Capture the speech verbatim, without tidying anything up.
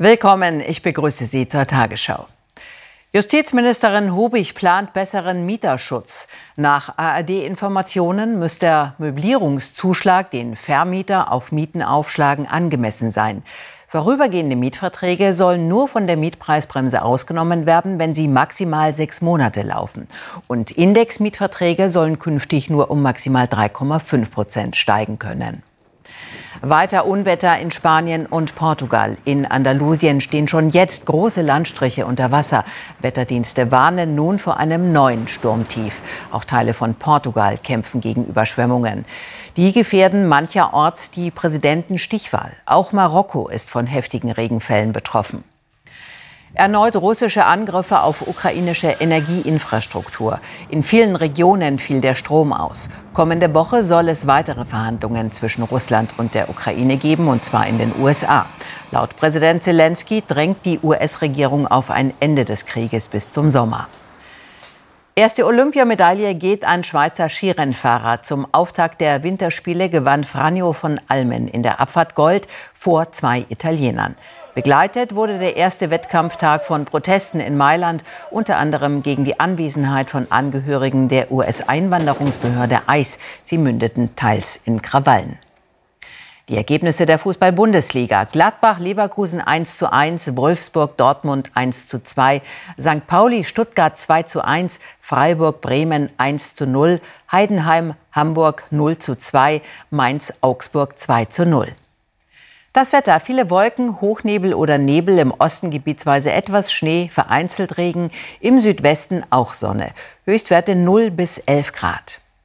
Willkommen, ich begrüße Sie zur Tagesschau. Justizministerin Hubig plant besseren Mieterschutz. Nach A R D-Informationen muss der Möblierungszuschlag, den Vermieter auf Mieten aufschlagen, angemessen sein. Vorübergehende Mietverträge sollen nur von der Mietpreisbremse ausgenommen werden, wenn sie maximal sechs Monate laufen. Und Indexmietverträge sollen künftig nur um maximal drei Komma fünf Prozent steigen können. Weiter Unwetter in Spanien und Portugal. In Andalusien stehen schon jetzt große Landstriche unter Wasser. Wetterdienste warnen nun vor einem neuen Sturmtief. Auch Teile von Portugal kämpfen gegen Überschwemmungen. Die gefährden mancherorts die Präsidentenstichwahl. Auch Marokko ist von heftigen Regenfällen betroffen. Erneut russische Angriffe auf ukrainische Energieinfrastruktur. In vielen Regionen fiel der Strom aus. Kommende Woche soll es weitere Verhandlungen zwischen Russland und der Ukraine geben, und zwar in den U S A. Laut Präsident Zelensky drängt die U S-Regierung auf ein Ende des Krieges bis zum Sommer. Erste Olympiamedaille geht an Schweizer Skirennfahrer. Zum Auftakt der Winterspiele gewann Franjo von Almen in der Abfahrt Gold vor zwei Italienern. Begleitet wurde der erste Wettkampftag von Protesten in Mailand, unter anderem gegen die Anwesenheit von Angehörigen der U S-Einwanderungsbehörde I C E. Sie mündeten teils in Krawallen. Die Ergebnisse der Fußball-Bundesliga: Gladbach-Leverkusen eins zu eins, Wolfsburg-Dortmund eins zu zwei, Sankt Pauli-Stuttgart zwei zu eins, Freiburg-Bremen eins zu null, Heidenheim-Hamburg null zu zwei, Mainz-Augsburg zwei zu null. Das Wetter: viele Wolken, Hochnebel oder Nebel, im Osten gebietsweise etwas Schnee, vereinzelt Regen, im Südwesten auch Sonne. Höchstwerte null bis elf Grad.